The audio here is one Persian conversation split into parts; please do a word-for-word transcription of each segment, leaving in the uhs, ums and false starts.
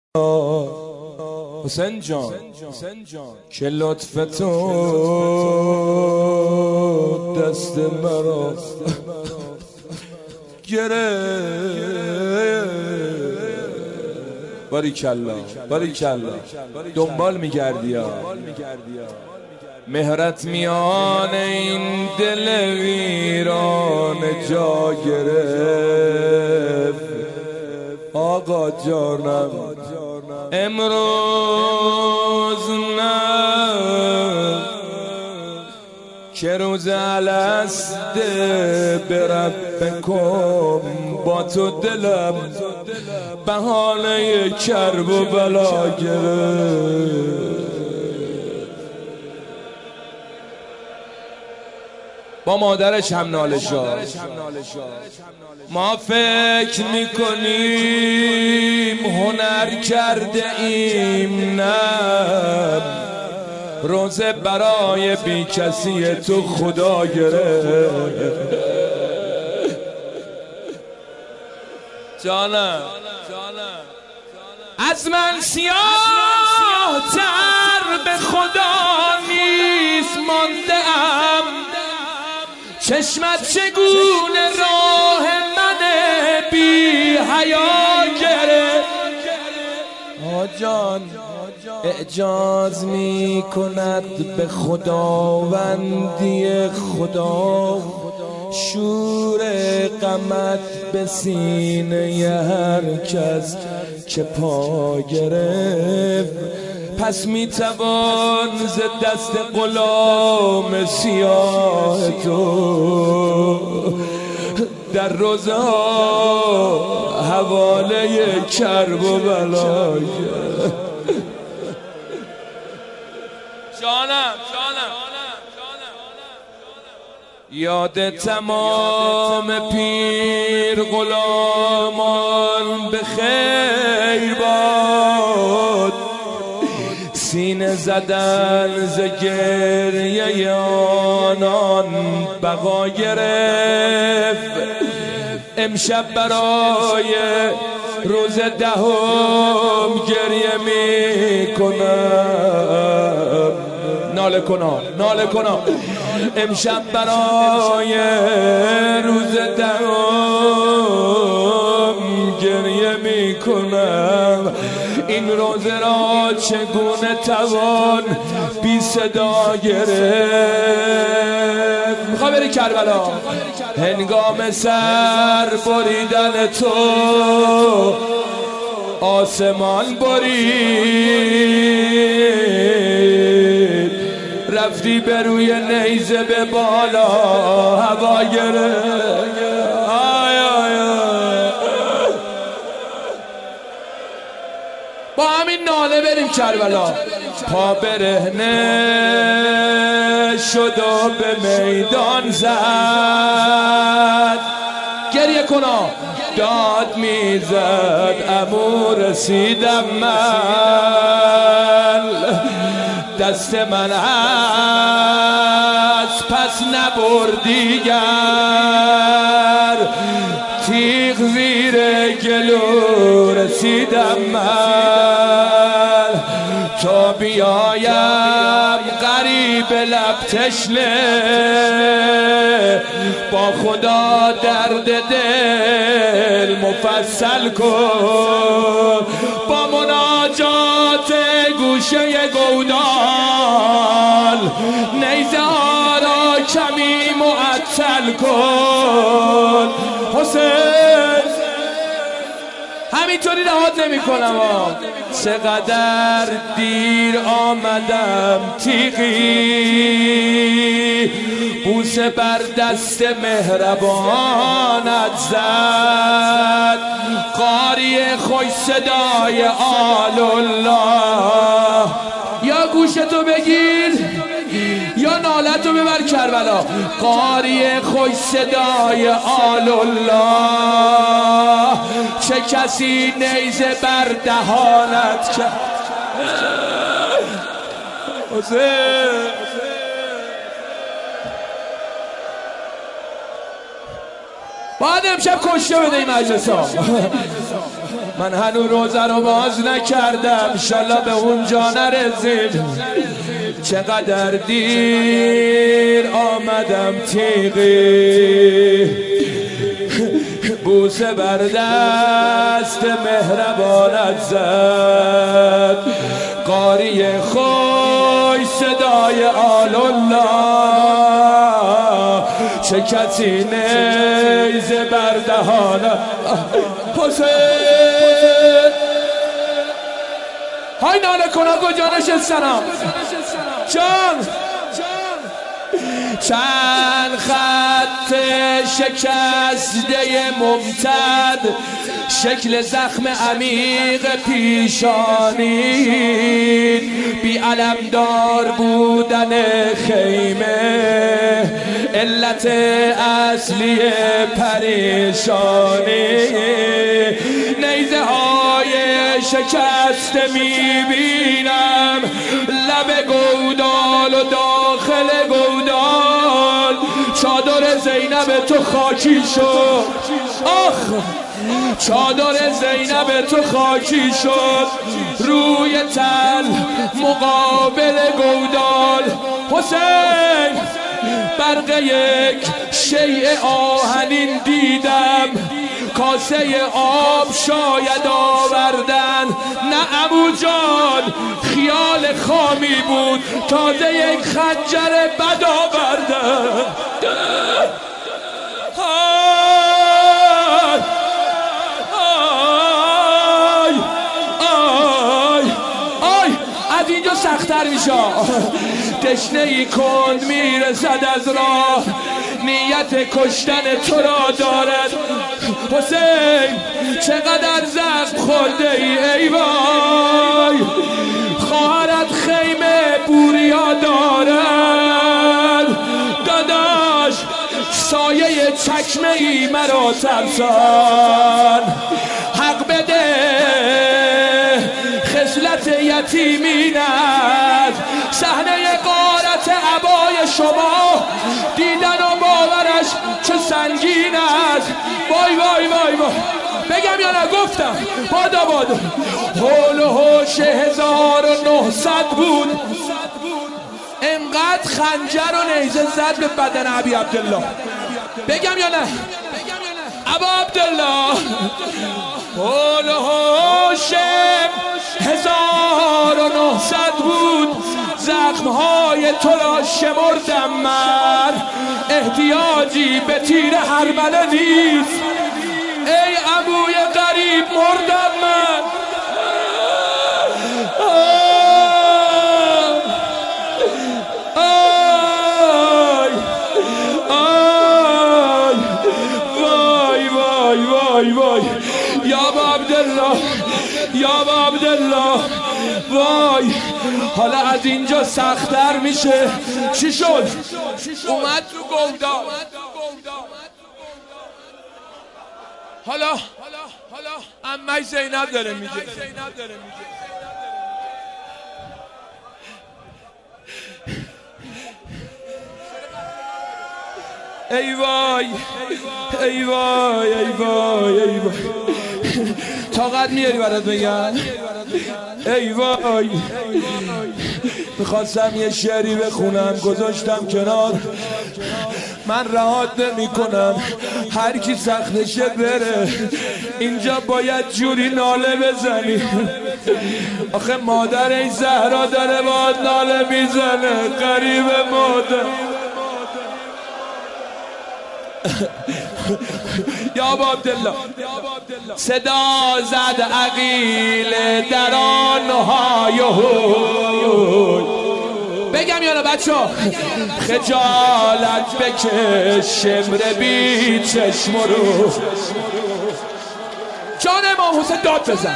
حسین جان که لطف تو دست مرا گرفت. باریکلا باریکلا دنبال میگردی ها مهرت میان این دل ویران جا گرفت. آقا جانم امروز نه که روز الست بربکم با تو دلم بهانه کرب و بلا گرفت. با مادرش هم ناله شد. ما فکر میکنیم هنر کرده ایم، نه روزه برای بی کسی تو خدا گرفت. جانم از من سیاه تر به خدا نیست مانده ام، چشمت چگونه راه من بی حیا گرفت. آجان اعجاز می کند به خداوندی خدا، شور غمت به سینه هر کس که پا گرفت. پس می توان ز دست غلام سیاه تو در روزها حواله کرب و بلا گرفت. جانم یاد تمام پیر غلامان به خیر باد، سینه زدن ز گریه آنان بقا گرفت. امشب برای روز دهم گریه می کنم، ناله کنم ناله کنم امشب برای روز دهم گریه می کنم. این روزه را چگونه توان بی صدا گرفت. میخوام بری کربلا هنگام سر بریدن تو آسمان برید، رفتی به روی نیزه به بالا هوا گرفت. آی آی آی با همین ناله بریم کربلا. پا برهنه شد و به میدان زد، گریه کنا داد میزد امو رسیدم من، دست من از پس نبردیگر، تیغ زیر گلو رسیدم من. تا بیایم غریب لب تشنه با خدا درد دل مفصل کن، با مناجات گوشه گودال نیزه ها را کمی معطل کن. حسین همینطوری رهات نمی کنم. چقدر دیر آمدم تیغی بوسه بر دست مهربانت زد، قاری خوش صدای آل الله. یا گوشتو بگیر یا نالتو ببر کربلا. قاری خوش صدای آل الله، چه کسی نیزه بر دهانت کرد. بعد امشب کشته بده این مجلس ها. من هنو روزه رو باز نکردم، انشالله به اونجا نرسیم. چقدر دیر آمدم تیغی، بوسه بر دست مهربانت زد. قاری خوش صدای آل الله، چه کسی نیزه بر دهانم. حسین های ناله کنا کجا نشستنم جان. چند خط شکسته ممتد، شکل زخم عمیق پیشانی، بی علمدار بودن خیمه، علت اصلی پریشانی. نیزه های شکسته میبینم، لب گودال و داخل گودال، چادر زینب تو خاکی شد. آخ چادر زینب تو خاکی شد، روی تل مقابل گودال. حسین برق یک شیء آهنین دیدم، کاسه آب شاید آوردن. نه عمو جان خیال خامی بود، تازه یک خنجر بد آوردن. آی آی آی از اینجا سخت‌تر میشه. تشنه ای کند میرسد از راه، نیت کشتن تو را دارد. حسین چقدر زخم خورده ای، ای وای. خواهرت خیمه بوریا دارد، داداش سایه چکمه ای مرا ترسان. حق بده خصلت یتیمین است، صحنه غارت عبای شما دیدن و باورش چه سنگین است. وای وای وای وای بگم یا نه؟ گفتم بادا بادا. حول و حوش هزار و نهصد بود، انقدر خنجر و نیزه زد به بدن ابی عبدالله. بگم یا نه؟ ابا عبدالله حول و حوش هزار و نهصد بود، زخمهای تو را شمردم من، احتیاجی به تیر هرمله نیست. ای عموی غریب مردم من. آی آی وای وای وای وای یا با عبدالله یا با عبدالله. وای حالا از اینجا سخت‌تر میشه. چی شد؟ اومد تو گودا. حالا حالا عمه زینب داره میگه. ای وای ای وای ای وای ای وای طاقت میاری برات بگم؟ ای وای میخواستم یه شعری بخونم گذاشتم کنار. من رهات نمی کنم، هر کی سختشه بره. اینجا باید جوری ناله بزنی. آخه مادر این زهرا داره باید ناله میزنه. قریب مادر یا با عبدالله صدا زد عقیل در آنهای هوی. بگم یا نه بچه ها؟ خجالت بکش شمر بی چشم رو. جان امام حسین داد بزن.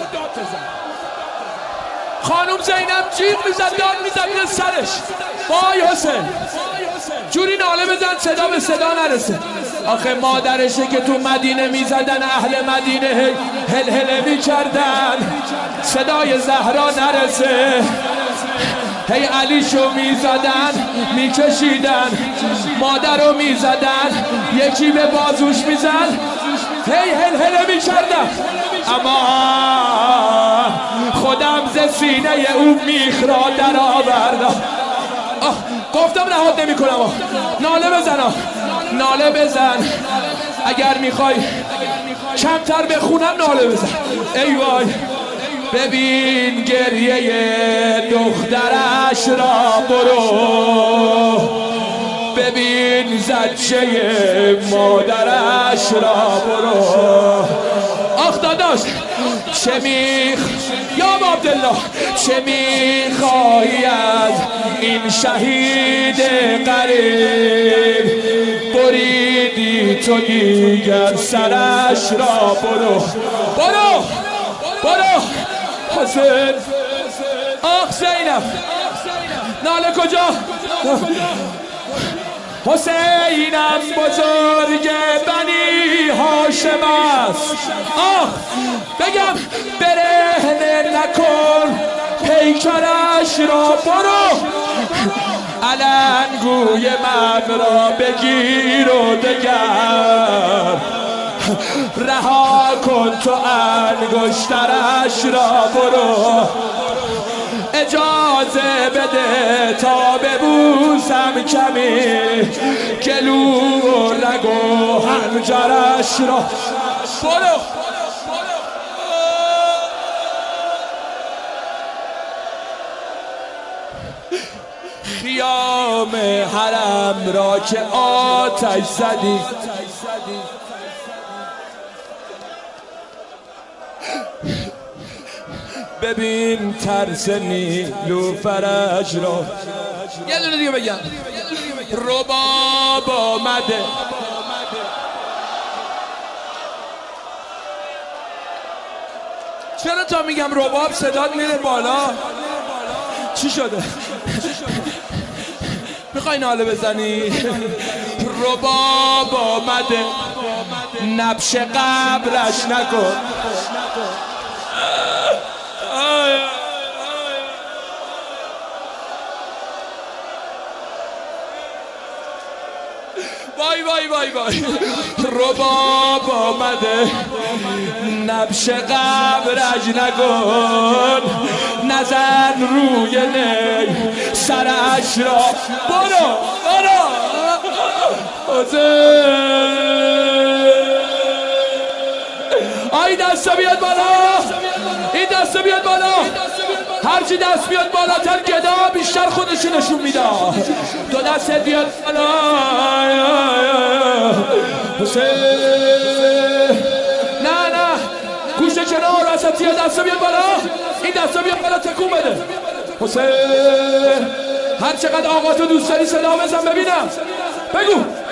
خانم زینب جیغ میزد داد میزد میره سرش. وای حسین جوری ناله بزن صدا به صدا نرسه. آخه مادرشه که تو مدینه میزدن، اهل مدینه هل هله میکردن صدای زهرا نرسه. هی علیشو میزدن میکشیدن، مادر رو میزدن، یکی به بازوش میزد، هی هل هله میکردن. اما خودم ز سینه او میخ را در آوردم. گفتم رهات نمی کنم. ناله بزن، ناله بزن. اگر میخوای کمتر بخونم ناله بزن. ای وای ببین گریه دخترش را، برو ببین زجه مادرش را، برو. آخ داداش چه میخ یا عبدالله، چه میخوایی از این شهید غریب؟ بریدی تو دیگر سرش را، برو برو برو. حسین آخ زینب ناله کجا؟ حسینم بزرگ بنی هاشم است. آه بگم برهنه نکن پیکرش را، برو علنگوی من را بگیر و دگر رها کن تو انگشترش را، برو اجازه بده تا ببوسم کمی گلو و رگ و حنجرش را، برو. خیام حرم را که آتش زدی، ببین ترس نیلوفرش را. یه دونه دیگه بگم. رباب آمده چرا تا میگم رباب صدات میره بالا؟ چی شده؟ میخوای ناله بزنی؟ رباب آمده نبش قبرش نکن. وای وای وای وای رباب آمده نبش قبرش نکن، نزن روی نی سرش را، برو برو. آی دست بیاد بالا، این دست بیاد بالا. هرچی دست بیاد بالاتر گدا بیشتر خودشو نشون میده. دو دست بیاد بالا. حسین نه نه گوشه کنار وسطی دست بیاد بالا. این دست بیاد بالا تکون بده. حسین هر چقدر آقا تو دوست داری صدا بزن ببینم. بگو